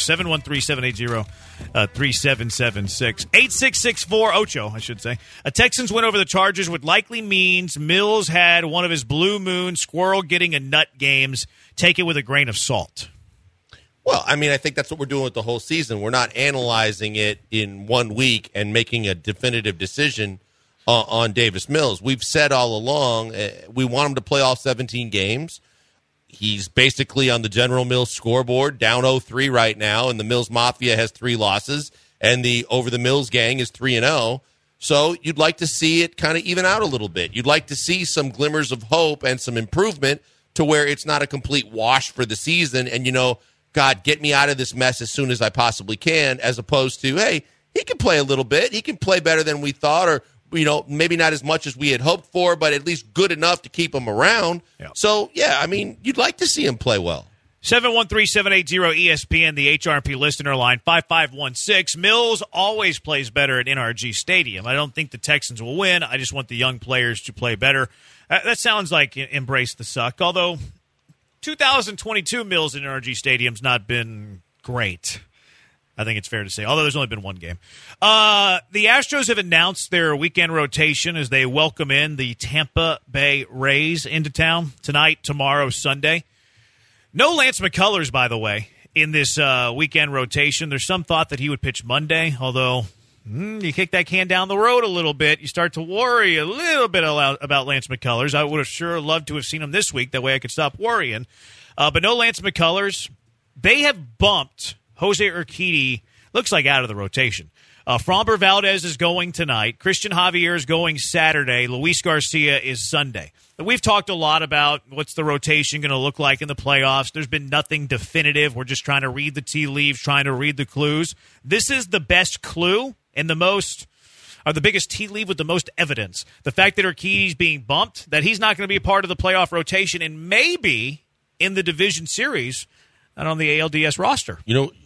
713-780-3776. 8664 Ocho, I should say. A Texans win over the Chargers would likely means Mills had one of his blue moon squirrel getting a nut games. Take it with a grain of salt. Well, I mean, I think that's what we're doing with the whole season. We're not analyzing it in 1 week and making a definitive decision on Davis Mills. We've said all along we want him to play all 17 games. He's basically on the General Mills scoreboard, down 0-3 right now, and the Mills Mafia has 3 losses, and the Over the Mills gang is 3-0. So you'd like to see it kind of even out a little bit. You'd like to see some glimmers of hope and some improvement to where it's not a complete wash for the season and, God, get me out of this mess as soon as I possibly can, as opposed to, hey, he can play a little bit. He can play better than we thought, or maybe not as much as we had hoped for, but at least good enough to keep him around. Yeah. So, yeah, I mean, you'd like to see him play well. 713-780-ESPN, the HRP listener line, 5516. Mills always plays better at NRG Stadium. I don't think the Texans will win. I just want the young players to play better. That sounds like embrace the suck, although 2022 Mills at NRG Stadium's not been great. I think it's fair to say, although there's only been one game. The Astros have announced their weekend rotation as they welcome in the Tampa Bay Rays into town tonight, tomorrow, Sunday. No Lance McCullers, by the way, in this weekend rotation. There's some thought that he would pitch Monday, although you kick that can down the road a little bit, you start to worry a little bit about Lance McCullers. I would have sure loved to have seen him this week. That way I could stop worrying. But no Lance McCullers. They have bumped Jose Urquidy, looks like, out of the rotation. Framber Valdez is going tonight. Christian Javier is going Saturday. Luis Garcia is Sunday. We've talked a lot about what's the rotation going to look like in the playoffs. There's been nothing definitive. We're just trying to read the tea leaves, trying to read the clues. This is the best clue and the biggest tea leaf with the most evidence. The fact that Urquidy's being bumped, that he's not going to be a part of the playoff rotation, and maybe in the division series, not on the ALDS roster.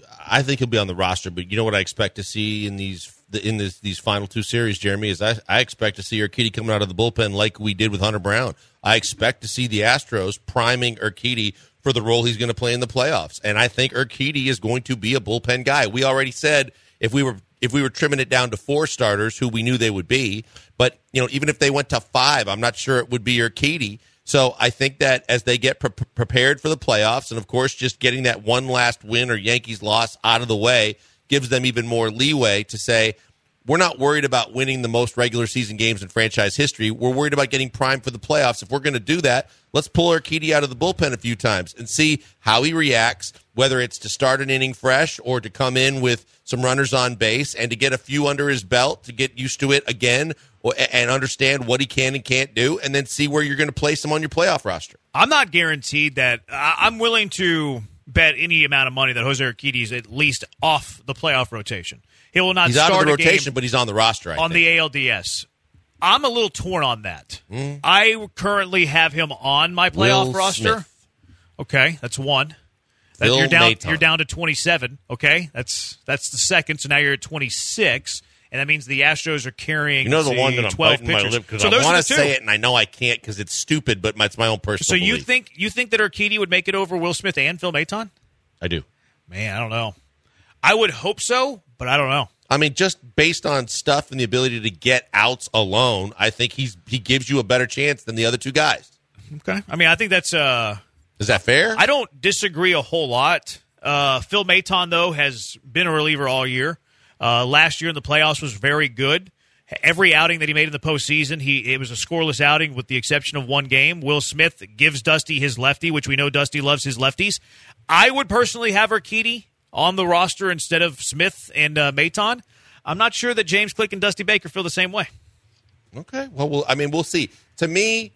I think he'll be on the roster, but you know what I expect to see in these final 2 series, Jeremy, is I expect to see Urquidy coming out of the bullpen like we did with Hunter Brown. I expect to see the Astros priming Urquidy for the role he's going to play in the playoffs, and I think Urquidy is going to be a bullpen guy. We already said if we were trimming it down to 4 starters, who we knew they would be, but even if they went to 5, I'm not sure it would be Urquidy. So I think that as they get prepared for the playoffs, and of course just getting that one last win or Yankees loss out of the way gives them even more leeway to say, we're not worried about winning the most regular season games in franchise history. We're worried about getting primed for the playoffs. If we're going to do that, let's pull Urquidy out of the bullpen a few times and see how he reacts, whether it's to start an inning fresh or to come in with some runners on base and to get a few under his belt to get used to it again and understand what he can and can't do, and then see where you're going to place him on your playoff roster. I'm not guaranteed that. I'm willing to bet any amount of money that Jose Urquidy is at least off the playoff rotation. He will not he's start out of the a rotation, game but he's on the roster, I think. the ALDS. I'm a little torn on that. I currently have him on my playoff roster. Smith. Okay, that's one. You're down to 27. Okay, that's the second. So now you're at 26. And that means the Astros are carrying the one that I'm 12 biting pitchers. my lip because so I want to say it, and I know I can't because it's stupid, but it's my own personal belief. You think that Urquidy would make it over Will Smith and Phil Maton? I do. Man, I don't know. I would hope so, but I don't know. I mean, just based on stuff and the ability to get outs alone, I think he gives you a better chance than the other 2 guys. Okay. I mean, I think that's Is that fair? I don't disagree a whole lot. Phil Maton, though, has been a reliever all year. Last year in the playoffs was very good. Every outing that he made in the postseason, it was a scoreless outing with the exception of one game. Will Smith gives Dusty his lefty, which we know Dusty loves his lefties. I would personally have Urquidy on the roster instead of Smith and Maton. I'm not sure that James Click and Dusty Baker feel the same way. Okay. Well, we'll see. To me,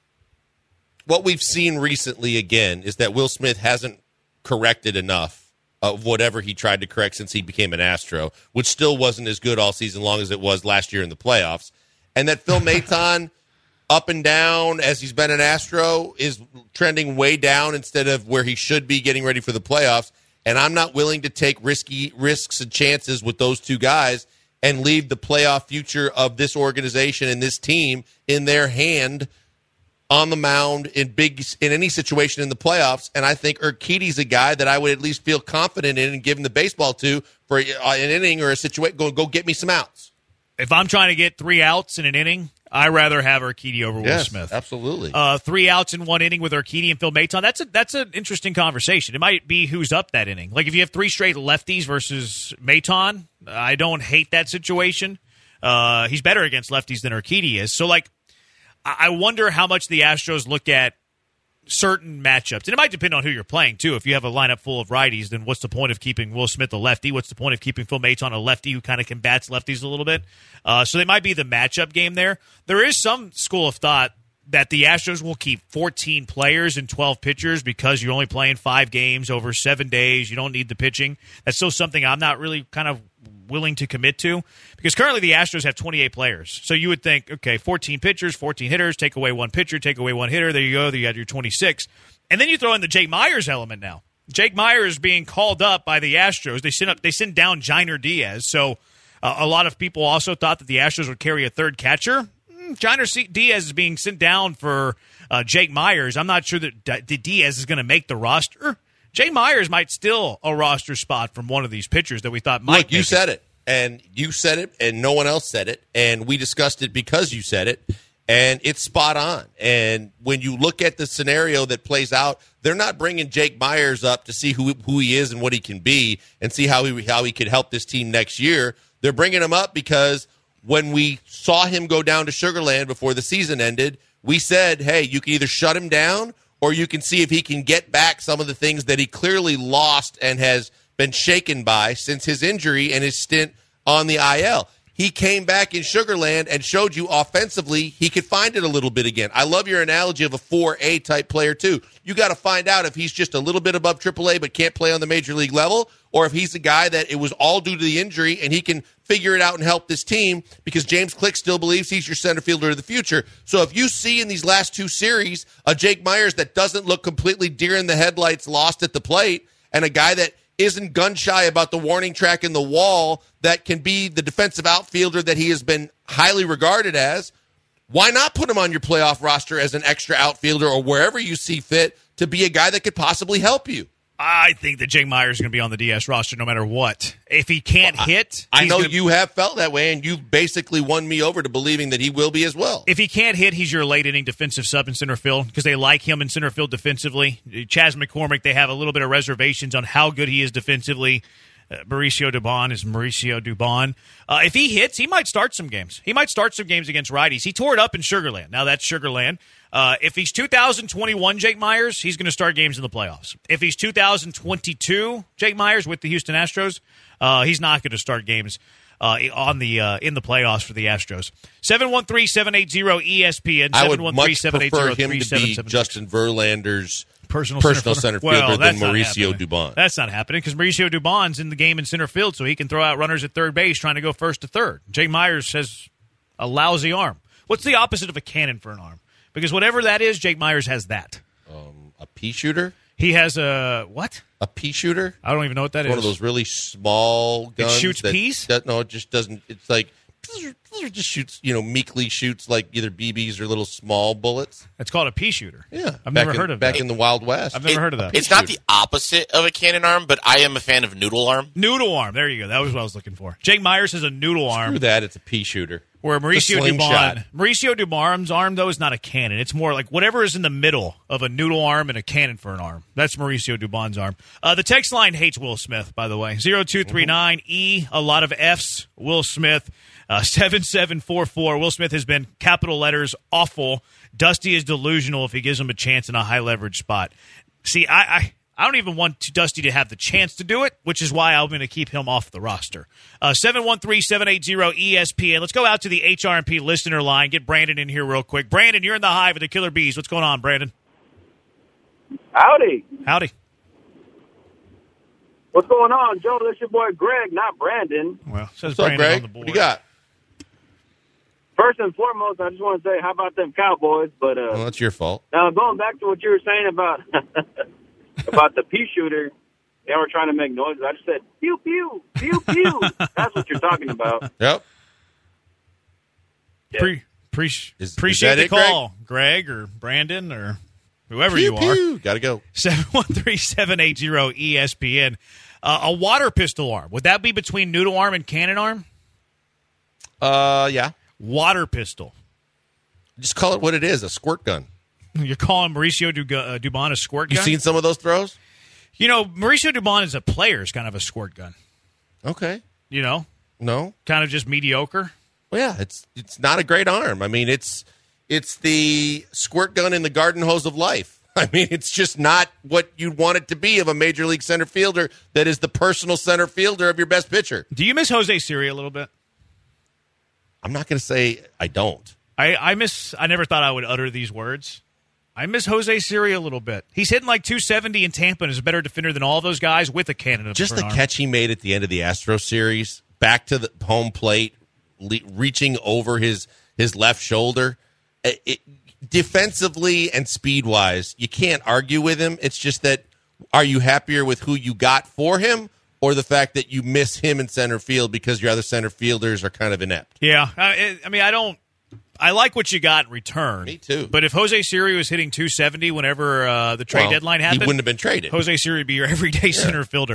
what we've seen recently, again, is that Will Smith hasn't corrected enough of whatever he tried to correct since he became an Astro, which still wasn't as good all season long as it was last year in the playoffs. And that Phil Maton, up and down as he's been an Astro, is trending way down instead of where he should be getting ready for the playoffs. And I'm not willing to take risks and chances with those 2 guys and leave the playoff future of this organization and this team in their hand on the mound in any situation in the playoffs. And I think Urquidy's a guy that I would at least feel confident in and give him the baseball to for an inning or a situation. Go get me some outs. If I'm trying to get 3 outs in an inning, I'd rather have Urquidy over Will Smith. Absolutely. 3 outs in 1 inning with Urquidy and Phil Maton. That's an interesting conversation. It might be who's up that inning. Like if you have 3 straight lefties versus Maton, I don't hate that situation. He's better against lefties than Urquidy is. So like, I wonder how much the Astros look at certain matchups. And it might depend on who you're playing, too. If you have a lineup full of righties, then what's the point of keeping Will Smith a lefty? What's the point of keeping Phil Maton a lefty who kind of combats lefties a little bit? So they might be the matchup game there. There is some school of thought that the Astros will keep 14 players and 12 pitchers because you're only playing 5 games over 7 days. You don't need the pitching. That's still something I'm not really kind of willing to commit to because currently the Astros have 28 players. So you would think, okay, 14 pitchers, 14 hitters, take away 1 pitcher, take away 1 hitter. There you go. You got your 26. And then you throw in the Jake Meyers element now. Jake Meyers being called up by the Astros. They send down Jainer Diaz. So a lot of people also thought that the Astros would carry a third catcher. Jainer Diaz is being sent down for Jake Meyers. I'm not sure that Diaz is going to make the roster. Jay Meyers might steal a roster spot from one of these pitchers that we thought might. Look, you said it, and no one else said it, and we discussed it because you said it, and it's spot on. And when you look at the scenario that plays out, they're not bringing Jake Meyers up to see who he is and what he can be and see how he could help this team next year. They're bringing him up because when we saw him go down to Sugar Land before the season ended, we said, hey, you can either shut him down or you can see if he can get back some of the things that he clearly lost and has been shaken by since his injury and his stint on the IL. He came back in Sugar Land and showed you offensively he could find it a little bit again. I love your analogy of a 4A type player, too. You got to find out if he's just a little bit above AAA but can't play on the major league level, or if he's a guy that it was all due to the injury and he can figure it out and help this team because James Click still believes he's your center fielder of the future. So if you see in these last 2 series a Jake Meyers that doesn't look completely deer in the headlights lost at the plate and a guy that isn't gun-shy about the warning track in the wall that can be the defensive outfielder that he has been highly regarded as, why not put him on your playoff roster as an extra outfielder or wherever you see fit to be a guy that could possibly help you? I think that Jake Meyers is going to be on the DS roster no matter what. If he can't hit... I know you have felt that way, and you've basically won me over to believing that he will be as well. If he can't hit, he's your late-inning defensive sub in center field because they like him in center field defensively. Chas McCormick, they have a little bit of reservations on how good he is defensively. Mauricio Dubon is Mauricio Dubon. If he hits, he might start some games. He might start some games against righties. He tore it up in Sugar Land. Now, that's Sugar Land. If he's 2021 Jake Meyers, he's going to start games in the playoffs. If he's 2022 Jake Meyers with the Houston Astros, he's not going to start games in the playoffs for the Astros. 713-780-ESPN. I would much prefer him to be Justin Verlander's personal center fielder than Mauricio Dubon. That's not happening because Mauricio Dubon's in the game in center field, so he can throw out runners at third base trying to go first to third. Jake Meyers has a lousy arm. What's the opposite of a cannon for an arm? Because whatever that is, Jake Meyers has that. A pea shooter? He has a what? A pea shooter? I don't even know what that is. One of those really small guns. It shoots peas? No, it just doesn't. It's like it just shoots, meekly shoots like either BBs or little small bullets. It's called a pea shooter. Yeah. I've never heard of that. Back in the Wild West. I've never heard of that. It's not the opposite of a cannon arm, but I am a fan of noodle arm. Noodle arm. There you go. That was what I was looking for. Jake Meyers has a noodle arm. Screw that. It's a pea shooter. Where Mauricio Dubon's arm, though, is not a cannon. It's more like whatever is in the middle of a noodle arm and a cannon for an arm. That's Mauricio Dubon's arm. The text line hates Will Smith, by the way. 0239E, a lot of Fs, Will Smith. 7744. Will Smith has been, capital letters, awful. Dusty is delusional if he gives him a chance in a high-leverage spot. See, I don't even want Dusty to have the chance to do it, which is why I'm going to keep him off the roster. 713-780-ESPN. Let's go out to the HRMP listener line. Get Brandon in here real quick. Brandon, you're in the hive of the Killer Bees. What's going on, Brandon? Howdy. Howdy. What's going on, Joe? This your boy Greg, not Brandon. Well, says What's Brandon up, Greg? on the board. What do you got? First and foremost, I just want to say, how about them Cowboys? But Well, that's your fault. now going back to what you were saying about about the pea shooter, they were trying to make noises. I just said pew pew pew pew. That's what you're talking about. Yep. Yeah. Appreciate the call, Greg or Brandon or whoever you are. Got to go. 713-780-ESPN. A water pistol arm. Would that be between noodle arm and cannon arm? Yeah. Water pistol. Just call it what it is, a squirt gun. You're calling Mauricio Dubon a squirt gun? You seen some of those throws? You know, Mauricio Dubon as a player is kind of a squirt gun. Okay. You know? No. Kind of just mediocre. Well, yeah, it's not a great arm. I mean, it's the squirt gun in the garden hose of life. I mean, it's just not what you'd want it to be of a major league center fielder that is the personal center fielder of your best pitcher. Do you miss Jose Siri a little bit? I'm not going to say I don't. I never thought I would utter these words. I miss Jose Siri a little bit. He's hitting like 270 in Tampa and is a better defender than all those guys with a cannon. Just the catch he made at the end of the Astros series, back to the home plate, reaching over his left shoulder. Defensively and speed-wise, you can't argue with him. It's just that, are you happier with who you got for him or the fact that you miss him in center field because your other center fielders are kind of inept? Yeah. I mean, I like what you got in return. Me too. But if Jose Siri was hitting 270 whenever the trade deadline happened, he wouldn't have been traded. Jose Siri would be your everyday center fielder.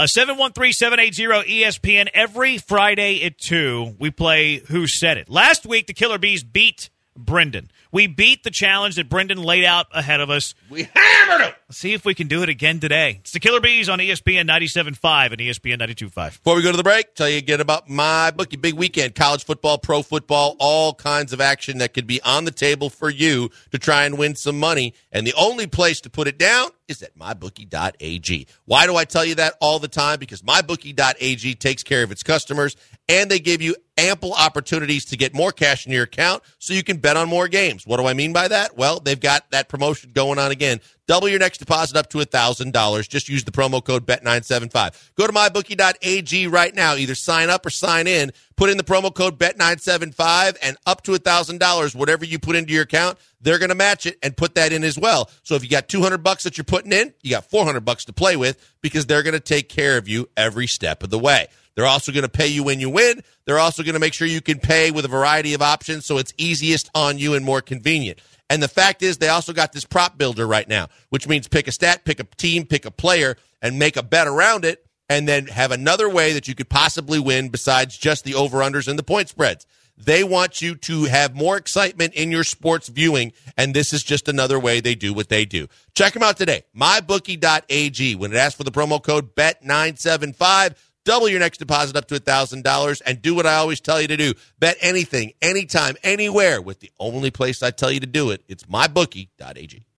713-780-ESPN. Every Friday at 2, we play Who Said It. Last week, the Killer Bees beat Brendan. We beat the challenge that Brendan laid out ahead of us. We hammered him. Let's see if we can do it again today. It's the Killer Bees on ESPN 97.5 and ESPN 92.5. Before we go to the break, tell you again about MyBookie. Big weekend, college football, pro football, all kinds of action that could be on the table for you to try and win some money. And the only place to put it down is at mybookie.ag. Why do I tell you that all the time? Because mybookie.ag takes care of its customers, and they give you ample opportunities to get more cash in your account so you can bet on more games. What do I mean by that? Well, they've got that promotion going on again. Double your next deposit up to $1,000. Just use the promo code BET975. Go to mybookie.ag right now. Either sign up or sign in. Put in the promo code BET975 and up to $1,000, whatever you put into your account, they're going to match it and put that in as well. So if you got $200 that you're putting in, you got $400 to play with because they're going to take care of you every step of the way. They're also going to pay you when you win. They're also going to make sure you can pay with a variety of options so it's easiest on you and more convenient. And the fact is they also got this prop builder right now, which means pick a stat, pick a team, pick a player, and make a bet around it, and then have another way that you could possibly win besides just the over-unders and the point spreads. They want you to have more excitement in your sports viewing, and this is just another way they do what they do. Check them out today, mybookie.ag. When it asks for the promo code BET975, double your next deposit up to $1,000 and do what I always tell you to do. Bet anything, anytime, anywhere with the only place I tell you to do it. It's mybookie.ag.